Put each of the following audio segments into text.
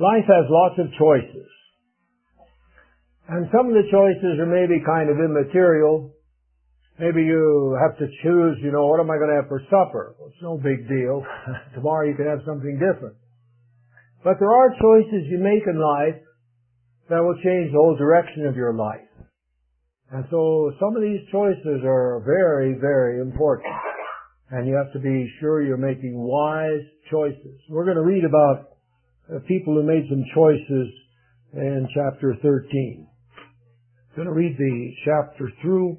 Life has lots of choices. And some of the choices are maybe kind of immaterial. Maybe you have to choose, what am I going to have for supper? Well, it's no big deal. Tomorrow you can have something different. But there are choices you make in life that will change the whole direction of your life. And so some of these choices are very, very important. And you have to be sure you're making wise choices. We're going to read about people who made some choices in chapter 13. I'm going to read the chapter through.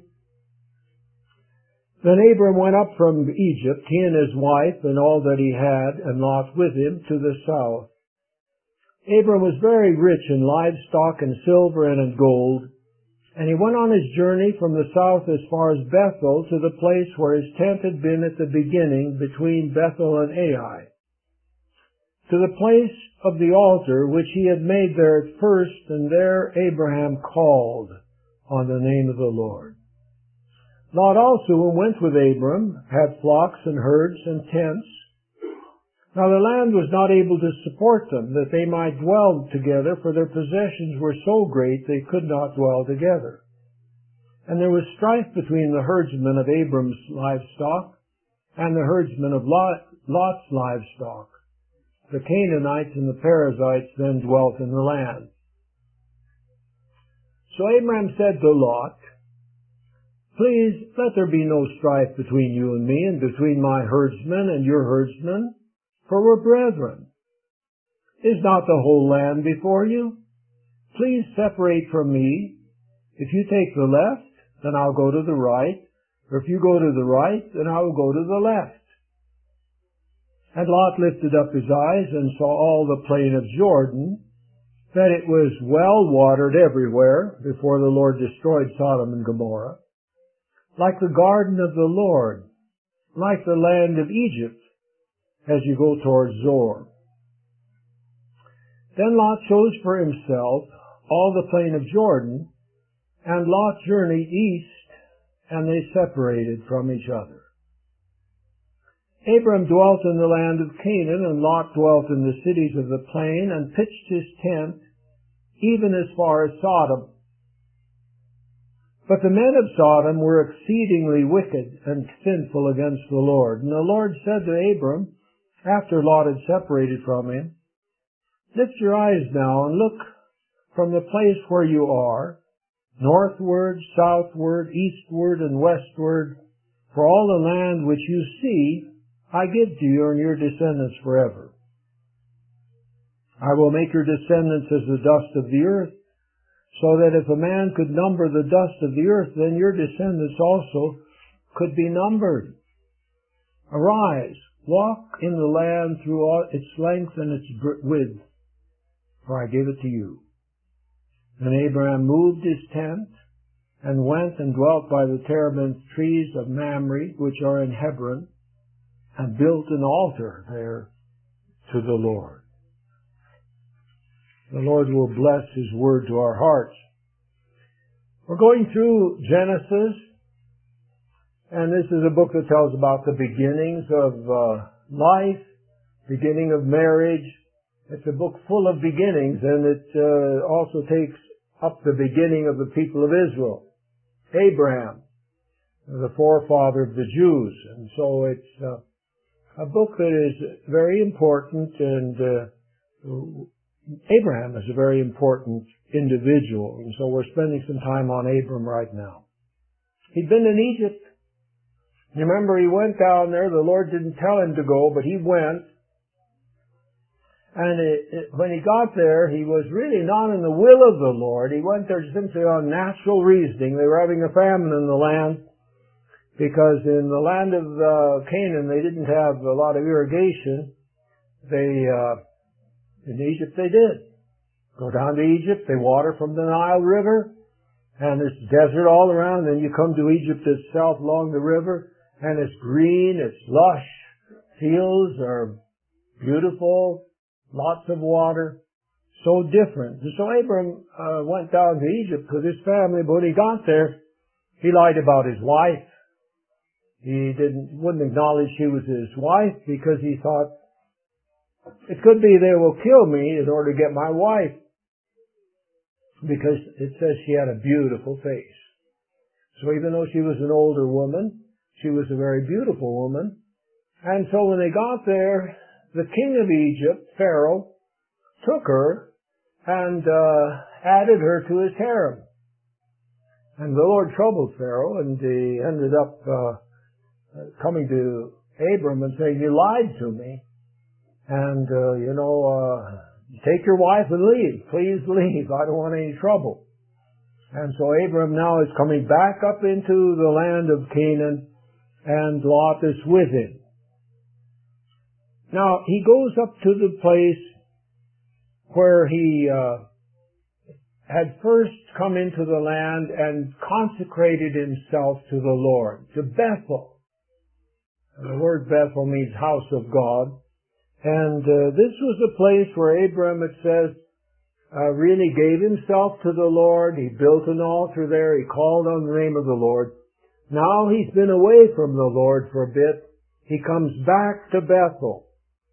Then Abram went up from Egypt, he and his wife and all that he had, and Lot with him, to the south. Abram was very rich in livestock and silver and in gold, and he went on his journey from the south as far as Bethel to the place where his tent had been at the beginning between Bethel and Ai, to the place of the altar which he had made there at first, and there Abraham called on the name of the Lord. Lot also, who went with Abram, had flocks and herds and tents. Now the land was not able to support them, that they might dwell together, for their possessions were so great they could not dwell together. And there was strife between the herdsmen of Abram's livestock and the herdsmen of Lot's livestock. The Canaanites and the Perizzites then dwelt in the land. So Abram said to Lot, "Please, let there be no strife between you and me, and between my herdsmen and your herdsmen, for we're brethren. Is not the whole land before you? Please separate from me. If you take the left, then I'll go to the right, or if you go to the right, then I will go to the left." And Lot lifted up his eyes and saw all the plain of Jordan, that it was well watered everywhere before the Lord destroyed Sodom and Gomorrah, like the garden of the Lord, like the land of Egypt, as you go towards Zoar. Then Lot chose for himself all the plain of Jordan, and Lot journeyed east, and they separated from each other. Abram dwelt in the land of Canaan, and Lot dwelt in the cities of the plain, and pitched his tent even as far as Sodom. But the men of Sodom were exceedingly wicked and sinful against the Lord. And the Lord said to Abram, after Lot had separated from him, "Lift your eyes now and look from the place where you are, northward, southward, eastward, and westward, for all the land which you see I give to you and your descendants forever. I will make your descendants as the dust of the earth, so that if a man could number the dust of the earth, then your descendants also could be numbered. Arise, walk in the land through all its length and its width, for I give it to you." And Abraham moved his tent and went and dwelt by the terebinth trees of Mamre, which are in Hebron, and built an altar there to the Lord. The Lord will bless His word to our hearts. We're going through Genesis, and this is a book that tells about the beginnings of life, beginning of marriage. It's a book full of beginnings, and it also takes up the beginning of the people of Israel. Abraham, the forefather of the Jews. And so it's a book that is very important, and Abraham is a very important individual, and so we're spending some time on Abram right now. He'd been in Egypt. You remember, he went down there. The Lord didn't tell him to go, but he went. And when he got there, he was really not in the will of the Lord. He went there simply on natural reasoning. They were having a famine in the land, because in the land of Canaan, they didn't have a lot of irrigation. In Egypt they did. Go down to Egypt, they water from the Nile River, and there's desert all around. Then you come to Egypt itself along the river, and it's green, it's lush. Fields are beautiful, lots of water, so different. And so Abram went down to Egypt with his family, but when he got there, he lied about his wife. He wouldn't acknowledge she was his wife, because he thought, It could be they will kill me in order to get my wife, because it says she had a beautiful face. So even though she was an older woman, she was a very beautiful woman. And so when they got there, the king of Egypt, Pharaoh, took her and added her to his harem. And the Lord troubled Pharaoh, and he ended up coming to Abram and saying, "You lied to me. And, take your wife and leave. Please leave. I don't want any trouble." And so Abram now is coming back up into the land of Canaan, and Lot is with him. Now, he goes up to the place where he had first come into the land and consecrated himself to the Lord, to Bethel. And the word Bethel means house of God. And this was a place where Abram, it says, really gave himself to the Lord. He built an altar there. He called on the name of the Lord. Now he's been away from the Lord for a bit. He comes back to Bethel.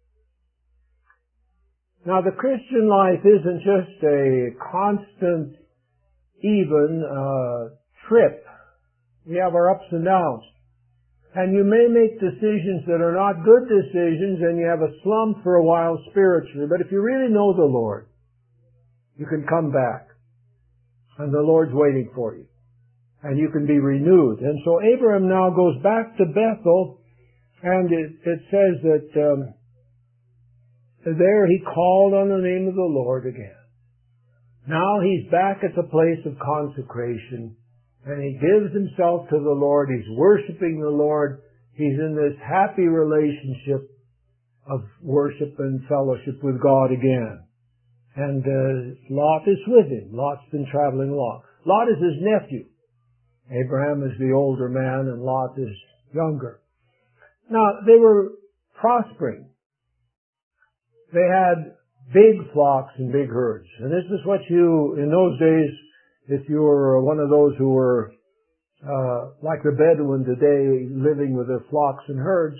Now the Christian life isn't just a constant, even trip. We have our ups and downs. And you may make decisions that are not good decisions, and you have a slump for a while spiritually. But if you really know the Lord, you can come back. And the Lord's waiting for you. And you can be renewed. And so Abraham now goes back to Bethel, and it says that there he called on the name of the Lord again. Now he's back at the place of consecration. And he gives himself to the Lord. He's worshiping the Lord. He's in this happy relationship of worship and fellowship with God again. And Lot is with him. Lot's been traveling along. Lot is his nephew. Abraham is the older man and Lot is younger. Now, they were prospering. They had big flocks and big herds. And this is what in those days, if you were one of those who were like the Bedouin today, living with their flocks and herds,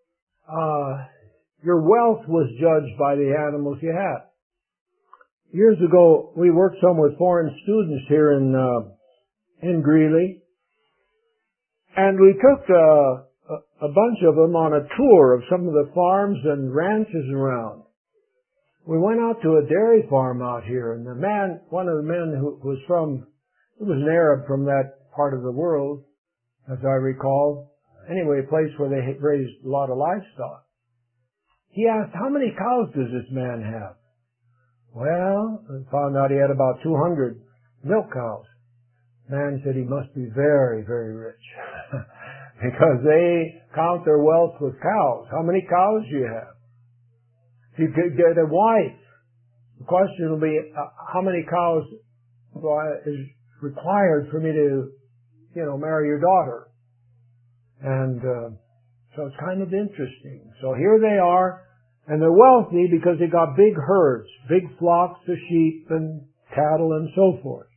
your wealth was judged by the animals you had. Years ago, we worked some with foreign students here in Greeley, and we took a bunch of them on a tour of some of the farms and ranches around. We went out to a dairy farm out here, and one of the men who was an Arab from that part of the world, as I recall. Anyway, a place where they raised a lot of livestock. He asked, "How many cows does this man have?" Well, I found out he had about 200 milk cows. Man said he must be very, very rich because they count their wealth with cows. How many cows do you have? If you could get a wife, the question will be, how many cows is required for me to, marry your daughter? And so it's kind of interesting. So here they are, and they're wealthy because they got big herds, big flocks of sheep and cattle and so forth.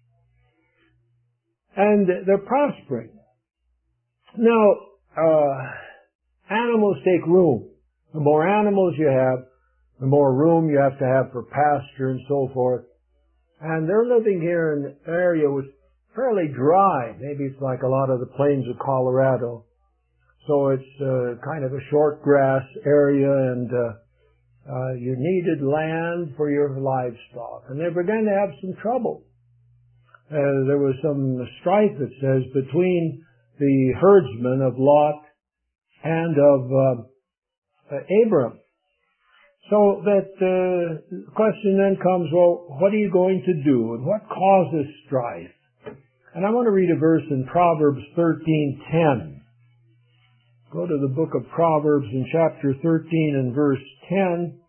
And they're prospering. Now, animals take room. The more animals you have, the more room you have to have for pasture and so forth. And they're living here in an area which is fairly dry. Maybe it's like a lot of the plains of Colorado. So it's kind of a short grass area, and you needed land for your livestock. And they began to have some trouble. There was some strife, it says, between the herdsmen of Lot and of Abram. So that the question then comes, well, what are you going to do? And what causes strife? And I want to read a verse in Proverbs 13:10. Go to the book of Proverbs in chapter 13 and verse 10.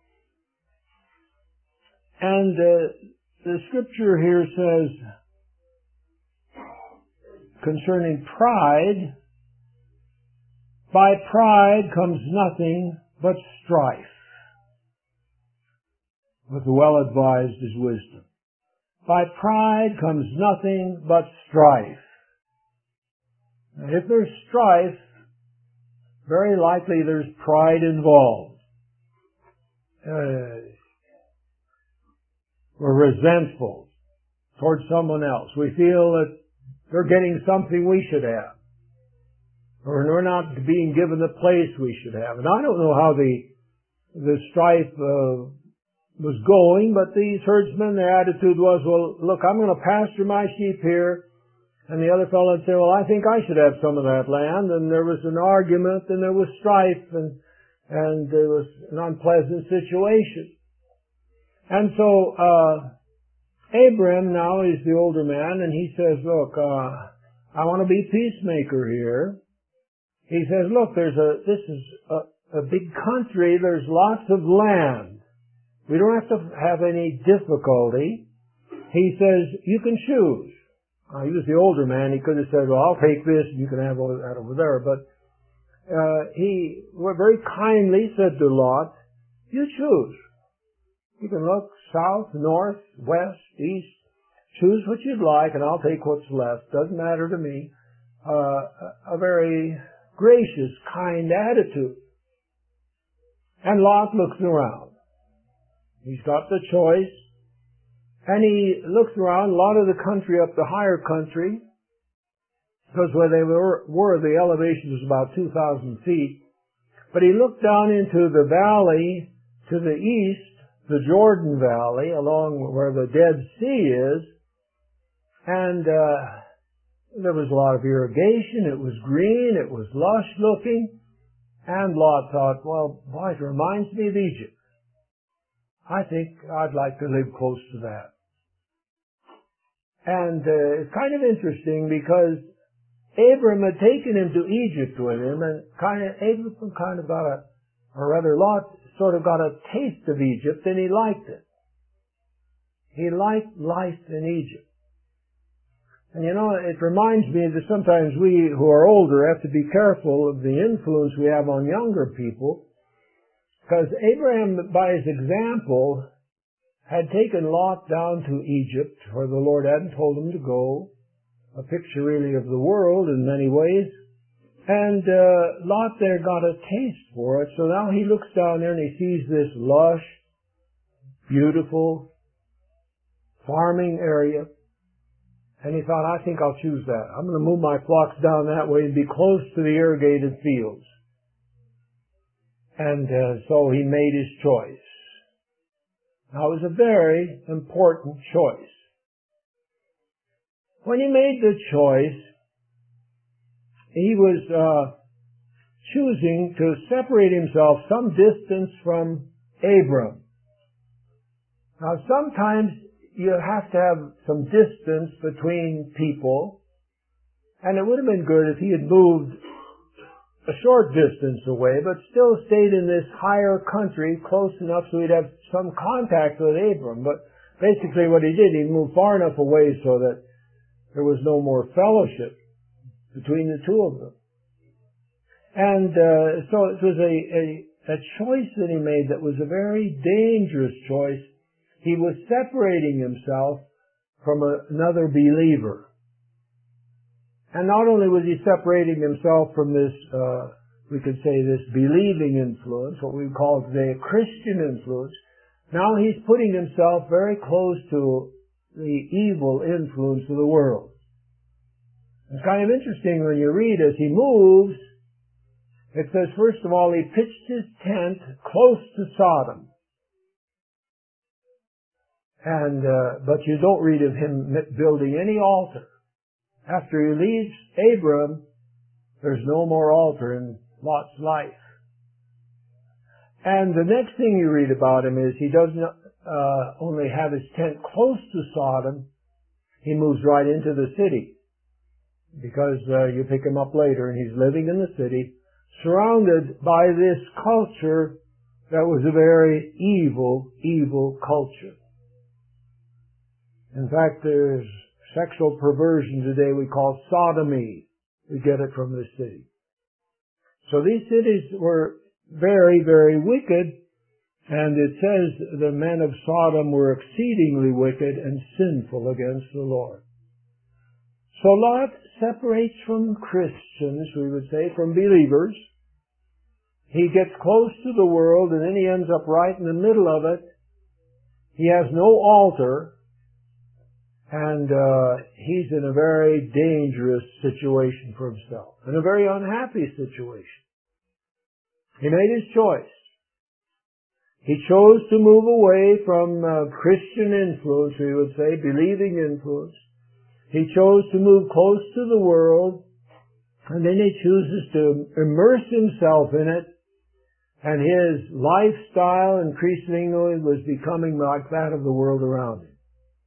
And the scripture here says, concerning pride, by pride comes nothing but strife. But the well-advised is wisdom. By pride comes nothing but strife. Now, if there's strife, very likely there's pride involved. we're resentful towards someone else. We feel that they're getting something we should have, or we're not being given the place we should have. And I don't know how the strife was going, but these herdsmen, their attitude was, well, look, I'm going to pasture my sheep here. And the other fellow would say, well, I think I should have some of that land. And there was an argument, and there was strife, and there was an unpleasant situation. And so Abram now is the older man, and he says, look, I want to be peacemaker here. He says, look, this is a big country. There's lots of land. We don't have to have any difficulty. He says, you can choose. He was the older man. He could have said, well, I'll take this and you can have all that over there. But he very kindly said to Lot, you choose. You can look south, north, west, east. Choose what you'd like and I'll take what's left. Doesn't matter to me. A very gracious, kind attitude. And Lot looks around. He's got the choice. And he looks around a lot of the country up the higher country, because where they were the elevation was about 2,000 feet. But he looked down into the valley to the east, the Jordan Valley, along where the Dead Sea is, and there was a lot of irrigation. It was green. It was lush looking. And Lot thought, well, boy, it reminds me of Egypt. I think I'd like to live close to that. And it's kind of interesting because Abram had taken him to Egypt with him, and Abram kind of got Lot sort of got a taste of Egypt, and he liked it. He liked life in Egypt. And you know, it reminds me that sometimes we who are older have to be careful of the influence we have on younger people, because Abraham, by his example, had taken Lot down to Egypt, where the Lord hadn't told him to go, a picture really of the world in many ways, and Lot there got a taste for it, so now he looks down there and he sees this lush, beautiful farming area, and he thought, I think I'll choose that. I'm going to move my flocks down that way and be close to the irrigated fields. And so he made his choice. Now, it was a very important choice. When he made the choice, he was choosing to separate himself some distance from Abram. Now, sometimes you have to have some distance between people, and it would have been good if he had moved a short distance away, but still stayed in this higher country close enough so he'd have some contact with Abram. But basically what he did, he moved far enough away so that there was no more fellowship between the two of them. And so it was a choice that he made that was a very dangerous choice. He was separating himself from another believer. And not only was he separating himself from this, we could say this believing influence, what we call today a Christian influence, now he's putting himself very close to the evil influence of the world. It's kind of interesting when you read as he moves, it says first of all he pitched his tent close to Sodom. And, but you don't read of him building any altar. After he leaves Abram, there's no more altar in Lot's life. And the next thing you read about him is he doesn't only have his tent close to Sodom, he moves right into the city. Because you pick him up later and he's living in the city, surrounded by this culture that was a very evil culture. In fact, there's sexual perversion today we call sodomy. We get it from this city. So these cities were very, very wicked, and it says the men of Sodom were exceedingly wicked and sinful against the Lord. So Lot separates from Christians, we would say, from believers. He gets close to the world, and then he ends up right in the middle of it. He has no altar, and he's in a very dangerous situation for himself, in a very unhappy situation. He made his choice. He chose to move away from Christian influence, we would say, believing influence. He chose to move close to the world, and then he chooses to immerse himself in it, and his lifestyle increasingly was becoming like that of the world around him.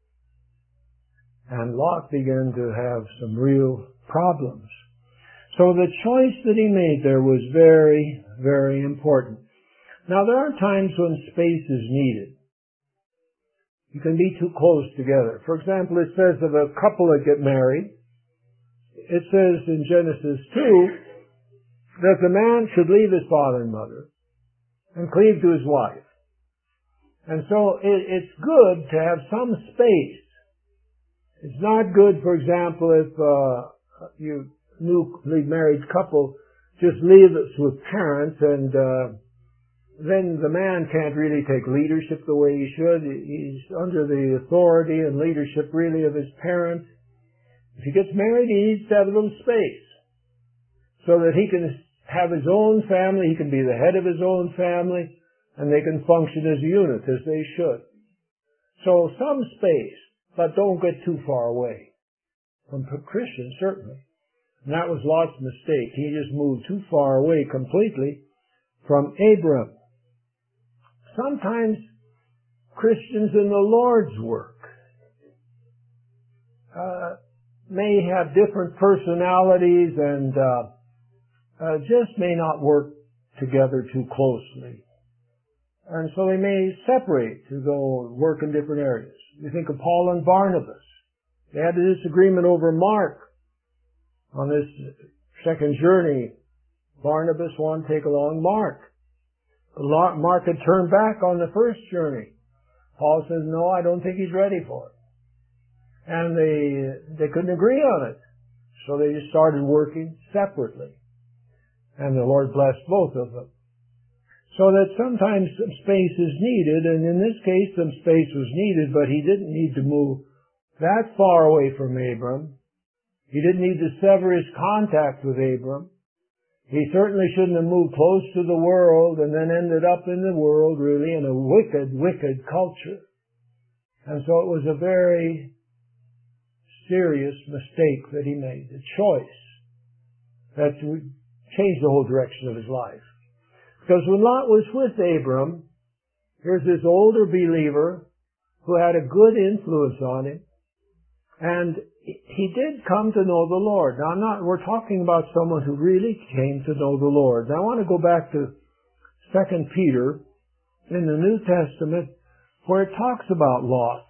And Lot began to have some real problems. So the choice that he made there was very, very important. Now there are times when space is needed. You can be too close together. For example, it says of a couple that get married, it says in Genesis 2 that the man should leave his father and mother and cleave to his wife. And so it's good to have some space. It's not good, for example, if you newly married couple just leave us with parents, and then the man can't really take leadership the way he should. He's under the authority and leadership really of his parents. If he gets married, he needs to have a little space so that he can have his own family, he can be the head of his own family, and they can function as a unit, as they should. So some space, but don't get too far away from Christians, certainly. And that was Lot's mistake. He just moved too far away completely from Abram. Sometimes Christians in the Lord's work may have different personalities and just may not work together too closely. And so they may separate to go work in different areas. You think of Paul and Barnabas. They had a disagreement over Mark. On this second journey, Barnabas wanted to take along Mark. Mark had turned back on the first journey. Paul says, no, I don't think he's ready for it. And they couldn't agree on it. So they just started working separately. And the Lord blessed both of them. So that sometimes some space is needed, and in this case some space was needed, but he didn't need to move that far away from Abram. He didn't need to sever his contact with Abram. He certainly shouldn't have moved close to the world and then ended up in the world really in a wicked, wicked culture. And so it was a very serious mistake that he made, a choice that would change the whole direction of his life. Because when Lot was with Abram, here's this older believer who had a good influence on him, and he did come to know the Lord. Now, we're talking about someone who really came to know the Lord. Now, I want to go back to 2 Peter in the New Testament, where it talks about Lot.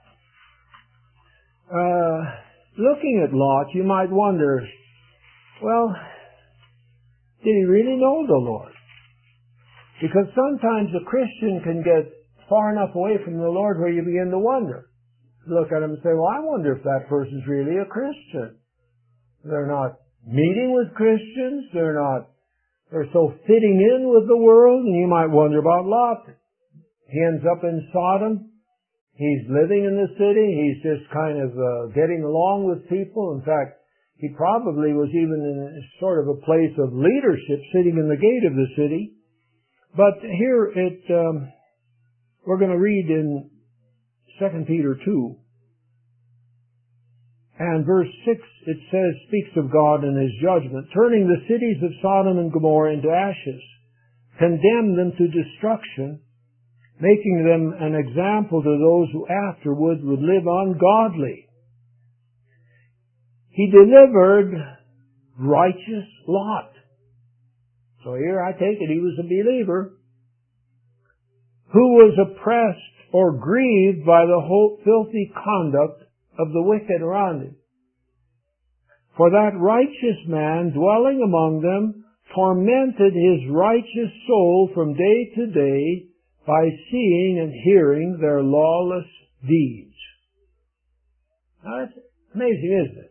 Looking at Lot, you might wonder, well, did he really know the Lord? Because sometimes a Christian can get far enough away from the Lord where you begin to wonder. Look at him and say, well, I wonder if that person's really a Christian. They're not meeting with Christians. They're so fitting in with the world, and you might wonder about Lot. He ends up in Sodom. He's living in the city. He's just kind of getting along with people. In fact, he probably was even in sort of a place of leadership, sitting in the gate of the city. But here we're going to read in 2 Peter 2. And verse 6, it says, speaks of God and His judgment, turning the cities of Sodom and Gomorrah into ashes, condemned them to destruction, making them an example to those who afterward would live ungodly. He delivered righteous Lot. So here I take it he was a believer who was oppressed or grieved by the whole filthy conduct of the wicked around him. For that righteous man dwelling among them tormented his righteous soul from day to day by seeing and hearing their lawless deeds. Now that's amazing, isn't it?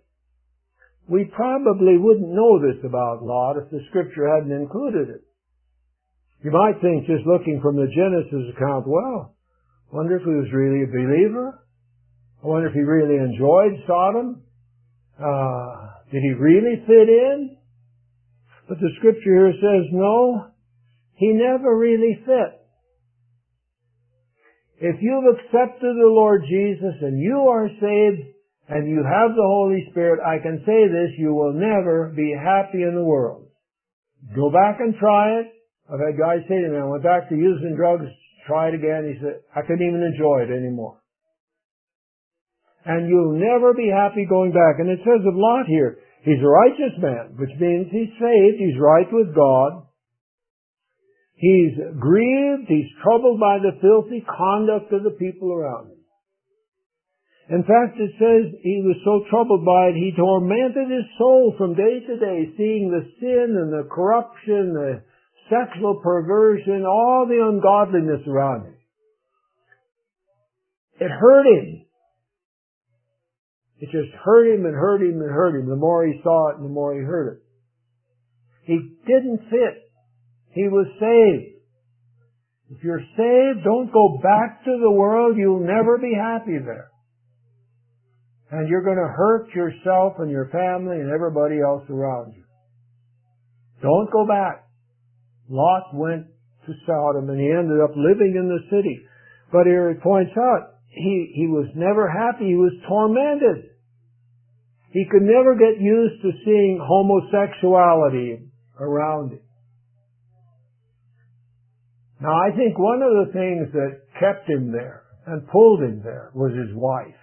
We probably wouldn't know this about Lot if the Scripture hadn't included it. You might think, just looking from the Genesis account, well, wonder if he was really a believer? I wonder if he really enjoyed Sodom? Did he really fit in? But the scripture here says, no, he never really fit. If you've accepted the Lord Jesus and you are saved and you have the Holy Spirit, I can say this, you will never be happy in the world. Go back and try it. I've had guys say to me, I went back to using drugs, try it again. He said, I couldn't even enjoy it anymore. And you'll never be happy going back. And it says of Lot here, he's a righteous man, which means he's saved, he's right with God. He's grieved, he's troubled by the filthy conduct of the people around him. In fact, it says he was so troubled by it, he tormented his soul from day to day, seeing the sin and the corruption, the sexual perversion, all the ungodliness around him. It hurt him. It just hurt him and hurt him and hurt him. The more he saw it and the more he heard it. He didn't fit. He was saved. If you're saved, don't go back to the world. You'll never be happy there. And you're going to hurt yourself and your family and everybody else around you. Don't go back. Lot went to Sodom and he ended up living in the city. But here it points out, he was never happy. He was tormented. He could never get used to seeing homosexuality around him. Now, I think one of the things that kept him there and pulled him there was his wife.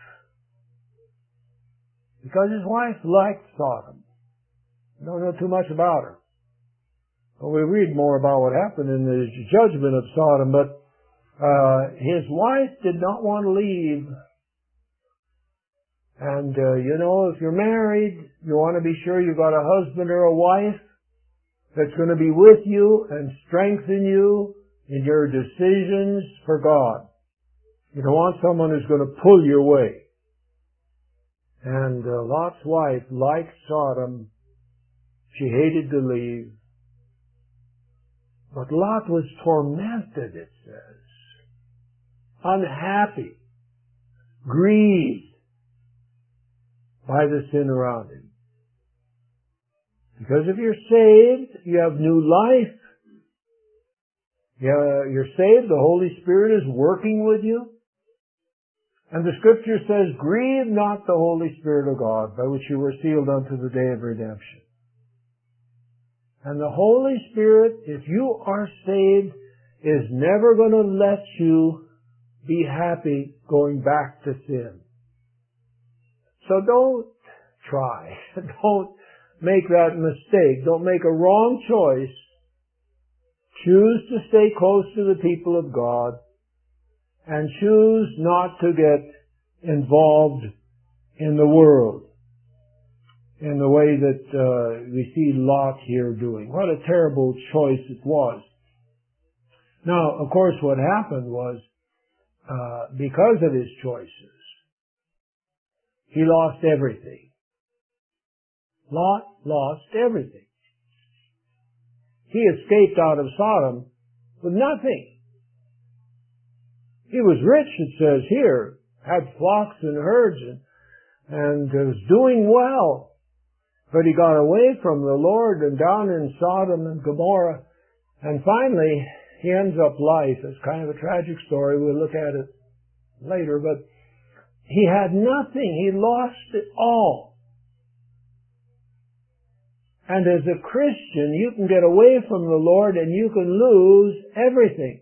Because his wife liked Sodom. We don't know too much about her. Well, we read more about what happened in the judgment of Sodom, but his wife did not want to leave. And, if you're married, you want to be sure you've got a husband or a wife that's going to be with you and strengthen you in your decisions for God. You don't want someone who's going to pull you away. And Lot's wife liked Sodom. She hated to leave. But Lot was tormented, it says. Unhappy. Grieved by the sin around him. Because if you're saved, you have new life. You're saved, the Holy Spirit is working with you. And the Scripture says, grieve not the Holy Spirit of God, by which you were sealed unto the day of redemption. And the Holy Spirit, if you are saved, is never going to let you be happy going back to sin. So don't try. Don't make that mistake. Don't make a wrong choice. Choose to stay close to the people of God and choose not to get involved in the world in the way that we see Lot here doing. What a terrible choice it was. Now, of course, what happened was, because of his choices, he lost everything. Lot lost everything. He escaped out of Sodom with nothing. He was rich, it says here, had flocks and herds and was doing well. But he got away from the Lord and down in Sodom and Gomorrah. And finally, he ends up life. It's kind of a tragic story. We'll look at it later. But he had nothing. He lost it all. And as a Christian, you can get away from the Lord and you can lose everything.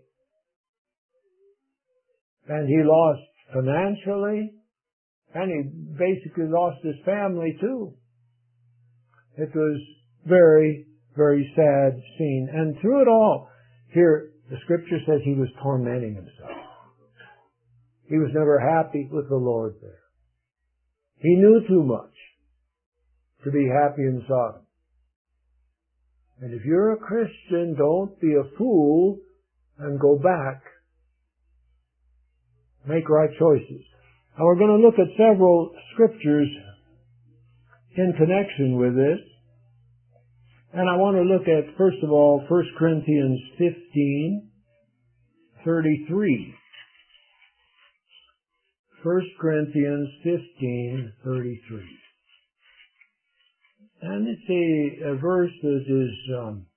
And he lost financially, and he basically lost his family too. It was very, very sad scene. And through it all, here the Scripture says he was tormenting himself. He was never happy with the Lord there. He knew too much to be happy in Sodom. And if you're a Christian, don't be a fool and go back. Make right choices. Now we're going to look at several scriptures in connection with this. And I want to look at, first of all, 1 Corinthians 15:33. 1 Corinthians 15:33. And it's a verse that is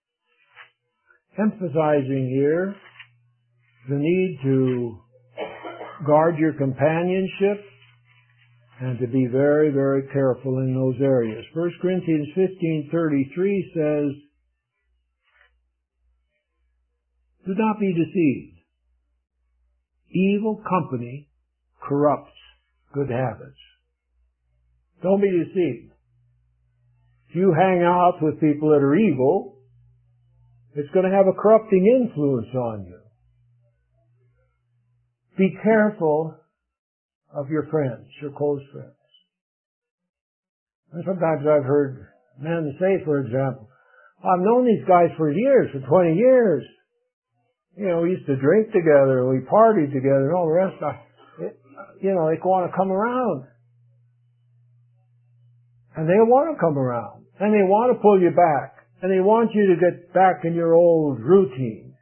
emphasizing here the need to guard your companionship and to be very, very careful in those areas. 1 Corinthians 15:33 says, "Do not be deceived. Evil company corrupts good habits." Don't be deceived. If you hang out with people that are evil, it's going to have a corrupting influence on you. Be careful of your friends, your close friends. And sometimes I've heard men say, for example, "I've known these guys for years, for 20 years. You know, we used to drink together, we partied together, and all the rest. They want to come around." And they want to come around. And they want to pull you back. And they want you to get back in your old routine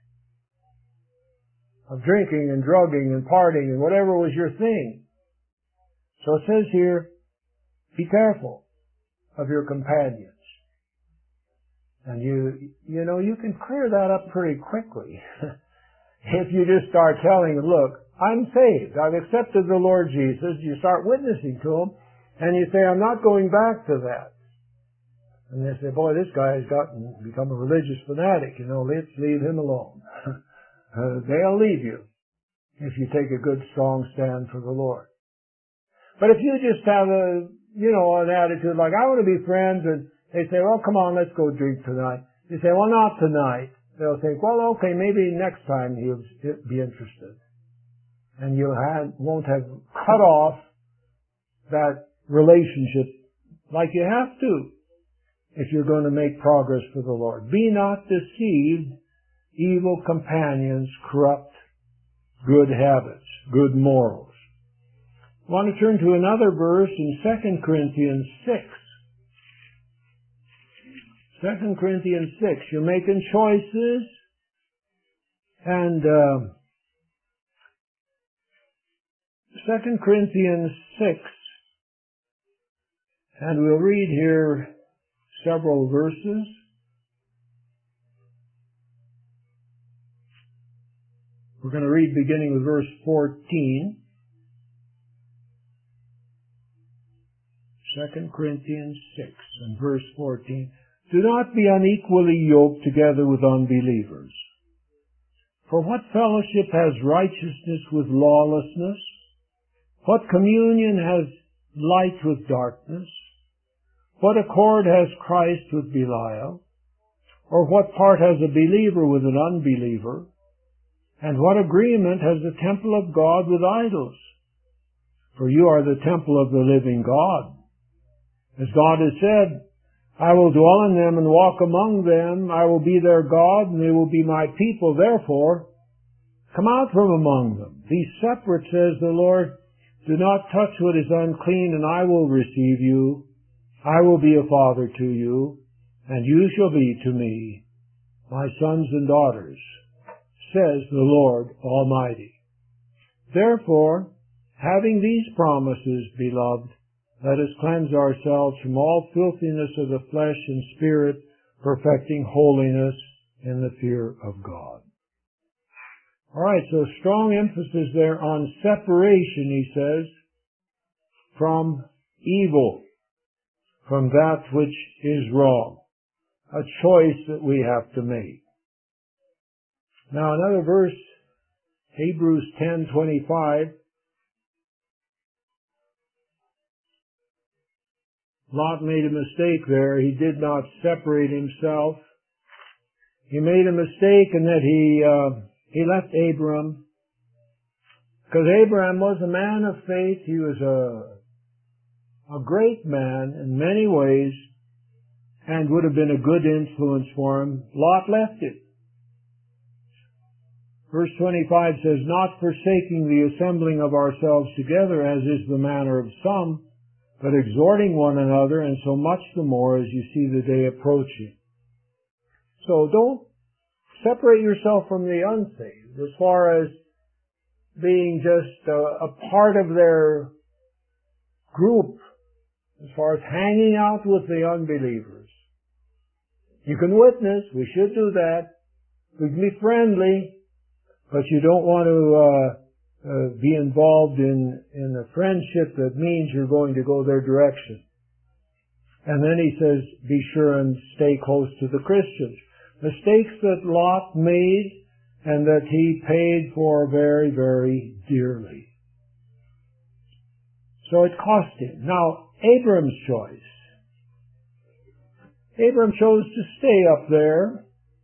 of drinking and drugging and partying and whatever was your thing. So it says here, be careful of your companions. And you can clear that up pretty quickly. If you just start telling them, "Look, I'm saved. I've accepted the Lord Jesus." You start witnessing to them, and you say, "I'm not going back to that." And they say, "Boy, this guy has become a religious fanatic. Let's leave him alone." They'll leave you if you take a good, strong stand for the Lord. But if you just have an attitude like, "I want to be friends," and they say, "Well, come on, let's go drink tonight." You say, "Well, not tonight." They'll think, "Well, okay, maybe next time he'll be interested." And you won't have cut off that relationship like you have to if you're going to make progress for the Lord. Be not deceived. Evil companions corrupt good habits, good morals. I want to turn to another verse in 2 Corinthians 6. 2 Corinthians 6. You're making choices, and 2 Corinthians 6, and we'll read here several verses. We're going to read beginning with verse 14. 2 Corinthians 6 and verse 14. "Do not be unequally yoked together with unbelievers. For what fellowship has righteousness with lawlessness? What communion has light with darkness? What accord has Christ with Belial? Or what part has a believer with an unbeliever? And what agreement has the temple of God with idols? For you are the temple of the living God. As God has said, I will dwell in them and walk among them. I will be their God, and they will be my people. Therefore, come out from among them. Be separate, says the Lord. Do not touch what is unclean, and I will receive you. I will be a father to you, and you shall be to me my sons and daughters, says the Lord Almighty. Therefore, having these promises, beloved, let us cleanse ourselves from all filthiness of the flesh and spirit, perfecting holiness in the fear of God. All right, so strong emphasis there on separation, he says, from evil, from that which is wrong. A choice that we have to make. Now another verse, Hebrews 10:25. Lot made a mistake there. He did not separate himself. He made a mistake in that he left Abram. Because Abraham was a man of faith. He was a great man in many ways and would have been a good influence for him. Lot left it. Verse 25 says, not forsaking the assembling of ourselves together, as is the manner of some, but exhorting one another, and so much the more as you see the day approaching. So don't separate yourself from the unsaved as far as being just a part of their group, as far as hanging out with the unbelievers. You can witness, we should do that. We can be friendly, but you don't want to be involved in a friendship that means you're going to go their direction. And then he says, be sure and stay close to the Christians. Mistakes that Lot made and that he paid for very, very dearly. So it cost him. Now, Abram's choice. Abram chose to stay up there.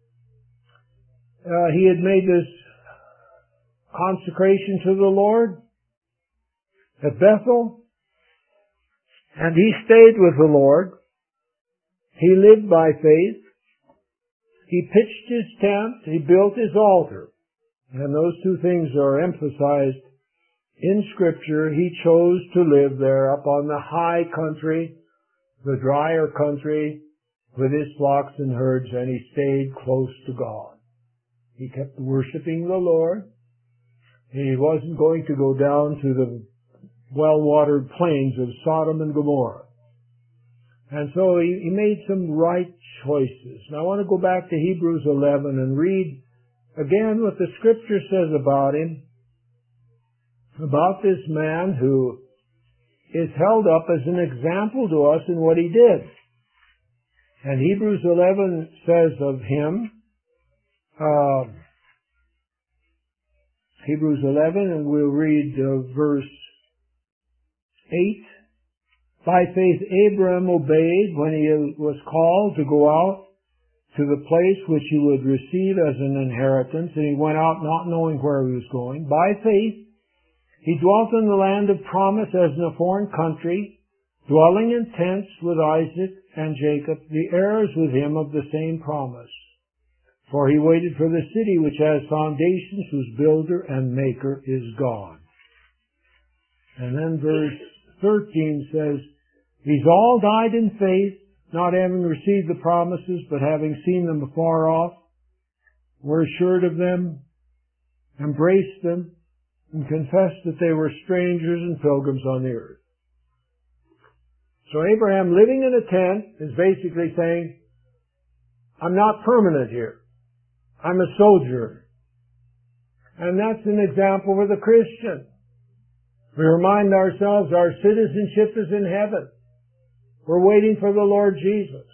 He had made this consecration to the Lord at Bethel, and he stayed with the Lord. He lived by faith. He pitched his tent. He built his altar. And those two things are emphasized in Scripture. He chose to live there up on the high country, the drier country, with his flocks and herds, and he stayed close to God. He kept worshiping the Lord. He wasn't going to go down to the well-watered plains of Sodom and Gomorrah. And so he made some right choices. Now I want to go back to Hebrews 11 and read again what the Scripture says about him, about this man who is held up as an example to us in what he did. And Hebrews 11 says of him, Hebrews 11, and we'll read verse 8. By faith Abram obeyed when he was called to go out to the place which he would receive as an inheritance, and he went out not knowing where he was going. By faith he dwelt in the land of promise as in a foreign country, dwelling in tents with Isaac and Jacob, the heirs with him of the same promise. For he waited for the city which has foundations, whose builder and maker is God. And then verse 13 says, these all died in faith, not having received the promises, but having seen them afar off, were assured of them, embraced them, and confessed that they were strangers and pilgrims on the earth. So Abraham, living in a tent, is basically saying, I'm not permanent here. I'm a sojourner. And that's an example for the Christian. We remind ourselves our citizenship is in heaven. We're waiting for the Lord Jesus.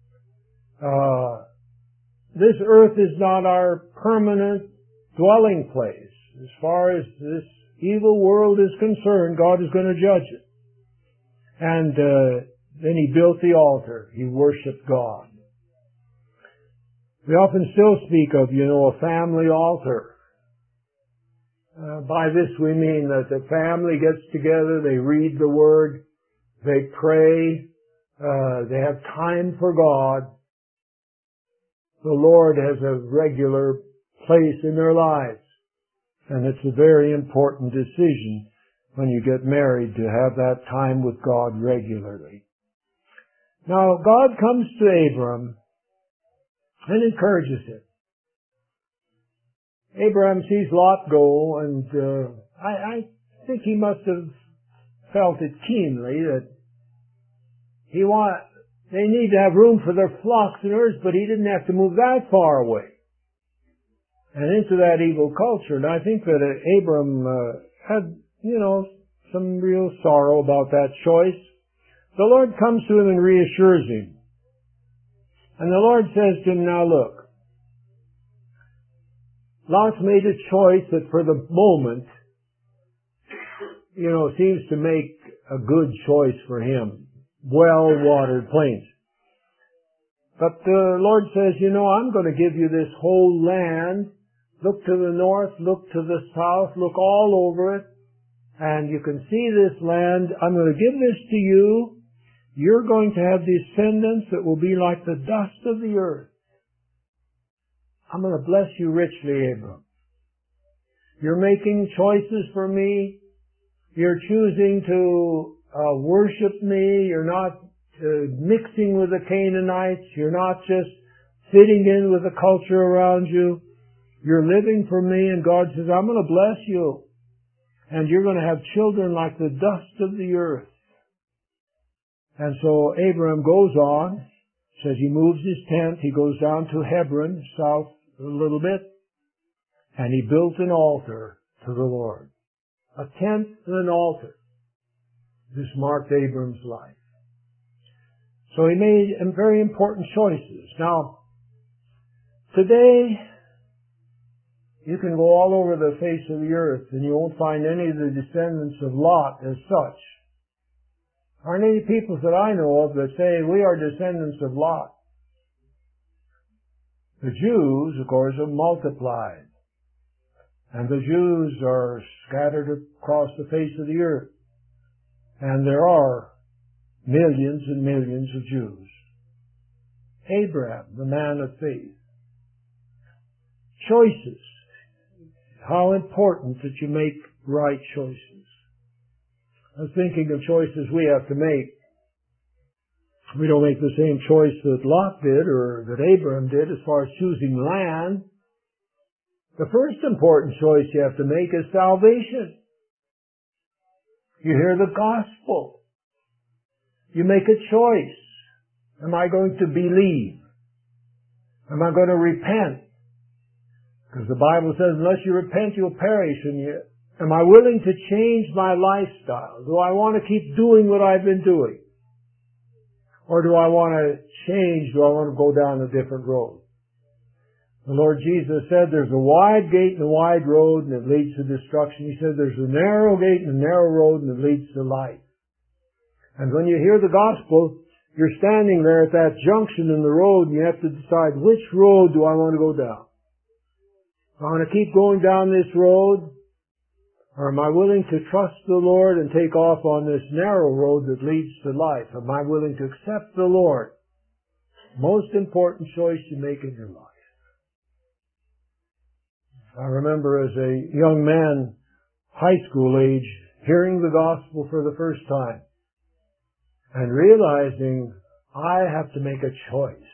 This earth is not our permanent dwelling place. As far as this evil world is concerned, God is going to judge it. And then he built the altar. He worshiped God. We often still speak of, a family altar. By this we mean that the family gets together, they read the Word, they pray, they have time for God. The Lord has a regular place in their lives. And it's a very important decision when you get married to have that time with God regularly. Now, God comes to Abram and encourages him. Abraham sees Lot go, and I think he must have felt it keenly that they need to have room for their flocks and herds, but he didn't have to move that far away and into that evil culture. And I think that Abram had, some real sorrow about that choice. The Lord comes to him and reassures him. And the Lord says to him, now look, Lot's made a choice that for the moment, seems to make a good choice for him. Well-watered plains. But the Lord says, I'm going to give you this whole land. Look to the north, look to the south, look all over it. And you can see this land. I'm going to give this to you. You're going to have descendants that will be like the dust of the earth. I'm going to bless you richly, Abram. You're making choices for me. You're choosing to worship me. You're not mixing with the Canaanites. You're not just fitting in with the culture around you. You're living for me, and God says, I'm going to bless you. And you're going to have children like the dust of the earth. And so Abraham goes on, says he moves his tent, he goes down to Hebron, south a little bit, and he built an altar to the Lord. A tent and an altar. This marked Abram's life. So he made very important choices. Now, today, you can go all over the face of the earth and you won't find any of the descendants of Lot as such. Aren't any people that I know of that say we are descendants of Lot? The Jews, of course, have multiplied. And the Jews are scattered across the face of the earth. And there are millions and millions of Jews. Abraham, the man of faith. Choices. How important that you make right choices. I was thinking of choices we have to make. We don't make the same choice that Lot did or that Abraham did as far as choosing land. The first important choice you have to make is salvation. You hear the gospel. You make a choice. Am I going to believe? Am I going to repent? Because the Bible says, unless you repent, you'll perish. Am I willing to change my lifestyle? Do I want to keep doing what I've been doing? Or do I want to change? Do I want to go down a different road? The Lord Jesus said there's a wide gate and a wide road and it leads to destruction. He said there's a narrow gate and a narrow road and it leads to life. And when you hear the gospel, you're standing there at that junction in the road and you have to decide which road do I want to go down. Do I want to keep going down this road? Or am I willing to trust the Lord and take off on this narrow road that leads to life? Am I willing to accept the Lord? Most important choice you make in your life. I remember as a young man, high school age, hearing the gospel for the first time and realizing I have to make a choice.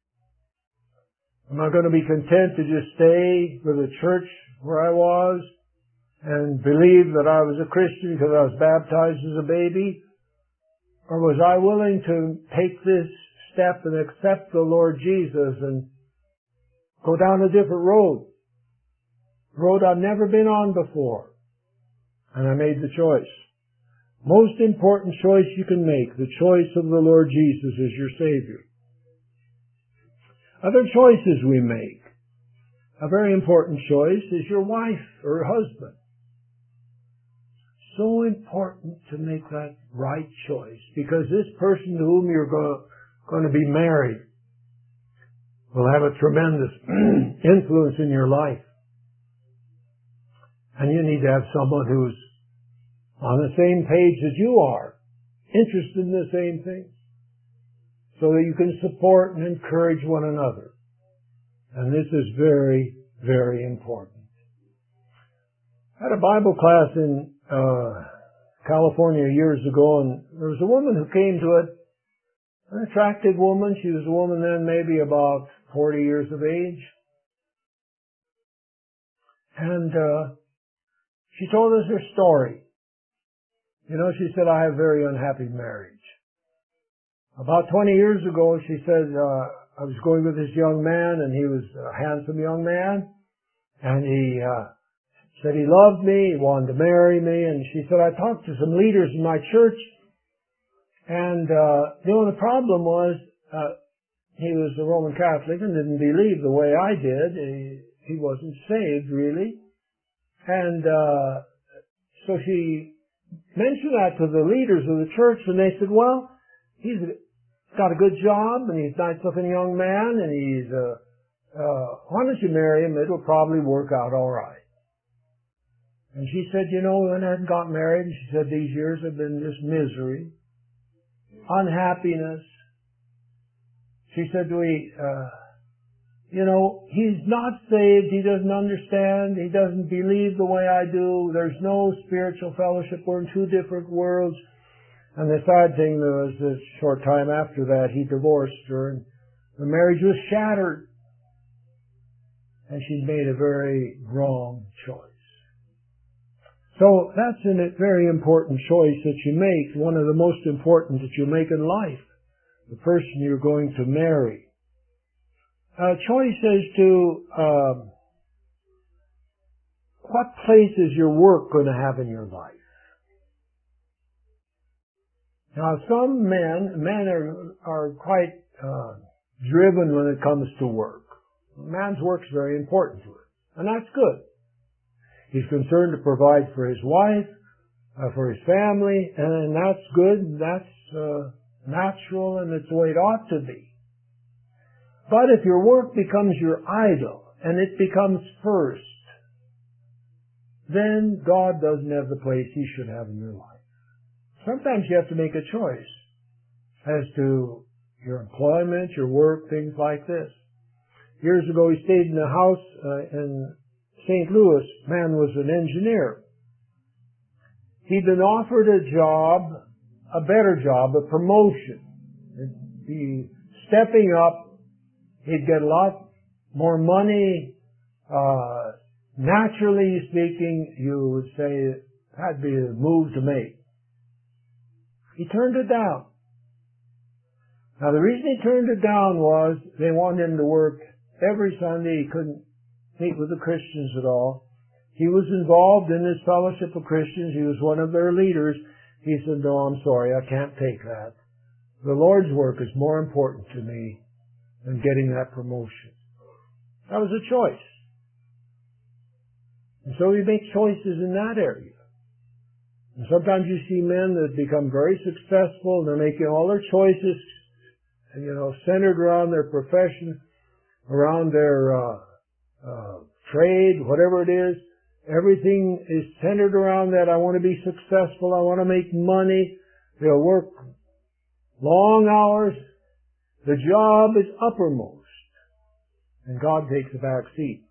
Am I going to be content to just stay with the church where I was and believe that I was a Christian because I was baptized as a baby? Or was I willing to take this step and accept the Lord Jesus and go down a different road? A road I've never been on before. And I made the choice. Most important choice you can make, the choice of the Lord Jesus as your Savior. Other choices we make. A very important choice is your wife or husband. So important to make that right choice because this person to whom you're going to be married will have a tremendous influence in your life. And you need to have someone who's on the same page as you are, interested in the same things, so that you can support and encourage one another. And this is very, very important. I had a Bible class in California years ago, and there was a woman who came to it, an attractive woman. She was a woman then maybe about 40 years of age. And she told us her story. You know, she said, I have a very unhappy marriage. About 20 years ago, she said, I was going with this young man, and he was a handsome young man, and he said he loved me, he wanted to marry me, and she said, I talked to some leaders in my church, and the only problem was he was a Roman Catholic and didn't believe the way I did. He wasn't saved, really. And so she mentioned that to the leaders of the church, and they said, well, he's got a good job, and he's a nice-looking young man, and he's, why don't you marry him? It'll probably work out all right. And she said, you know, when I hadn't got married, she said, these years have been just misery, unhappiness. She said, you know, he's not saved, he doesn't understand, he doesn't believe the way I do, there's no spiritual fellowship, we're in two different worlds. And the sad thing was, a short time after that, he divorced her, and The marriage was shattered. And she made a very wrong choice. So that's a very important choice that you make, one of the most important that you make in life, the person you're going to marry. Choice as to what place is your work going to have in your life. Now some men are quite driven when it comes to work. A man's work's very important to him, and that's good. He's concerned to provide for his wife, for his family, and that's good, that's natural, and it's the way it ought to be. But if your work becomes your idol, and it becomes first, then God doesn't have the place He should have in your life. Sometimes you have to make a choice as to your employment, your work, things like this. Years ago, he stayed in a house in St. Louis. Man was an engineer. He'd been offered a job, a better job, a promotion. He'd be stepping up. He'd get a lot more money. Naturally speaking, you would say that'd be a move to make. He turned it down. Now, the reason he turned it down was they wanted him to work every Sunday. He couldn't meet with the Christians at all. He was involved in this fellowship of Christians. He was one of their leaders. He said, no, I'm sorry, I can't take that. The Lord's work is more important to me than getting that promotion. That was a choice. And so we make choices in that area. And sometimes you see men that become very successful and they're making all their choices, centered around their profession, around their trade, whatever it is. Everything is centered around that. I want to be successful. I want to make money. They'll work long hours. The job is uppermost. And God takes a back seat.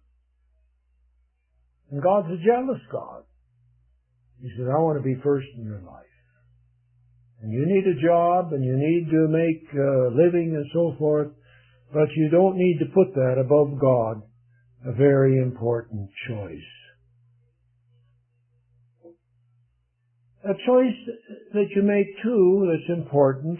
And God's a jealous God. He says, I want to be first in your life. And you need a job, and you need to make a living and so forth, but you don't need to put that above God. A very important choice. A choice that you make too that's important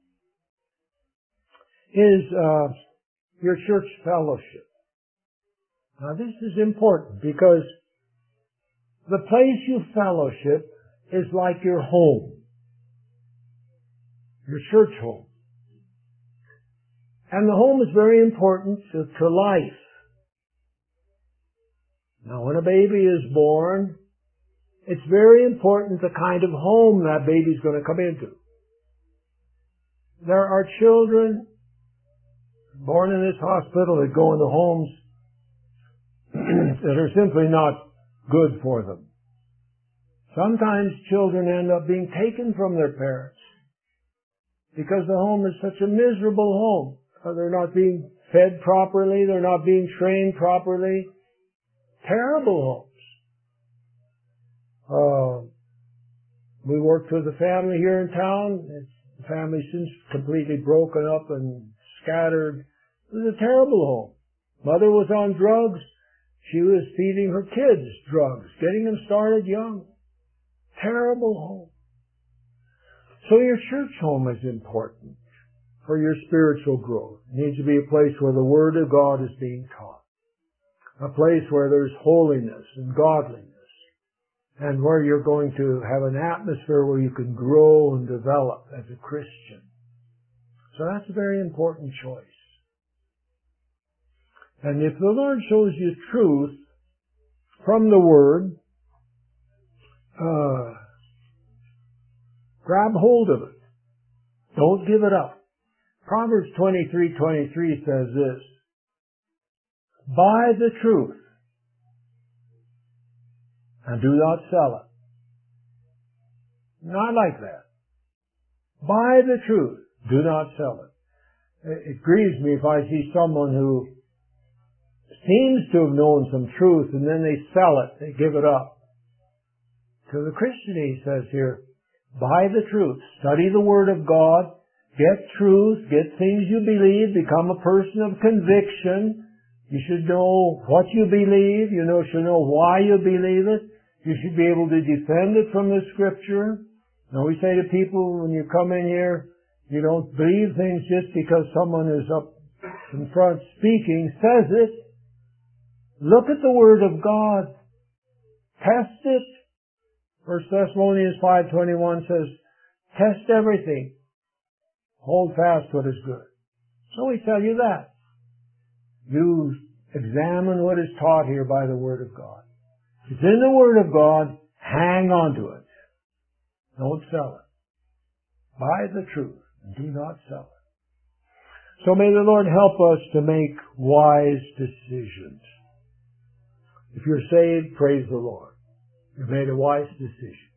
is your church fellowship. Now this is important because the place you fellowship is like your home, your church home. And the home is very important to life. Now when a baby is born, it's very important the kind of home that baby's going to come into. There are children born in this hospital that go into homes that are simply not good for them. Sometimes children end up being taken from their parents because the home is such a miserable home. They're not being fed properly. They're not being trained properly. Terrible homes. We worked with a family here in town. The family's since completely broken up and scattered. It was a terrible home. Mother was on drugs. She was feeding her kids drugs, getting them started young. Terrible home. So your church home is important for your spiritual growth. It needs to be a place where the Word of God is being taught. A place where there's holiness and godliness. And where you're going to have an atmosphere where you can grow and develop as a Christian. So that's a very important choice. And if the Lord shows you truth from the Word, grab hold of it. Don't give it up. Proverbs 23:23 says this, buy the truth and do not sell it. Not like that. Buy the truth. Do not sell it. It grieves me if I see someone who seems to have known some truth and then they sell it. They give it up. To the Christian, he says here, buy the truth. Study the Word of God. Get truth, get things you believe, become a person of conviction. You should know what you believe. You should know why you believe it. You should be able to defend it from the Scripture. Now we say to people when you come in here, you don't believe things just because someone is up in front speaking, says it. Look at the Word of God. Test it. 1 Thessalonians 5:21 says, test everything. Hold fast what is good. So we tell you that. You examine what is taught here by the Word of God. If it's in the Word of God, hang on to it. Don't sell it. Buy the truth and do not sell it. So may the Lord help us to make wise decisions. If you're saved, praise the Lord. You've made a wise decision.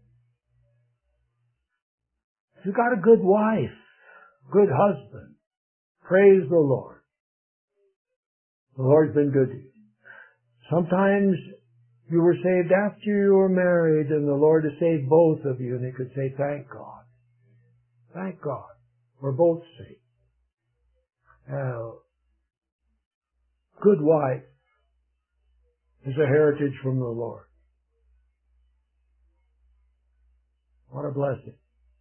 If you've got a good wife, good husband, praise the Lord. The Lord's been good to you. Sometimes you were saved after you were married and the Lord has saved both of you and you could say, thank God. Thank God. We're both saved. Good wife is a heritage from the Lord. What a blessing.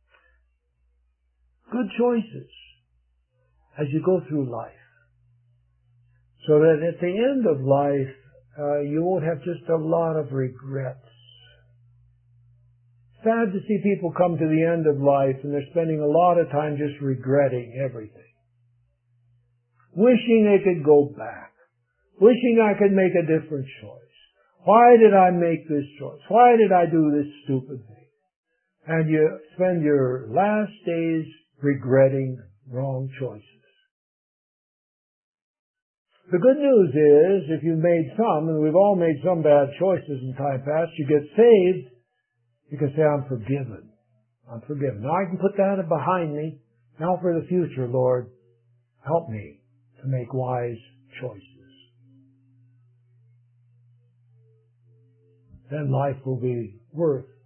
Good choices as you go through life. So that at the end of life, you won't have just a lot of regrets. Sad to see people come to the end of life and they're spending a lot of time just regretting everything. Wishing they could go back. Wishing I could make a different choice. Why did I make this choice? Why did I do this stupid thing? And you spend your last days regretting wrong choices. The good news is, if you've made some, and we've all made some bad choices in time past, you get saved, you can say, I'm forgiven. I'm forgiven. Now I can put that behind me. Now for the future, Lord, help me to make wise choices. Then life will be worth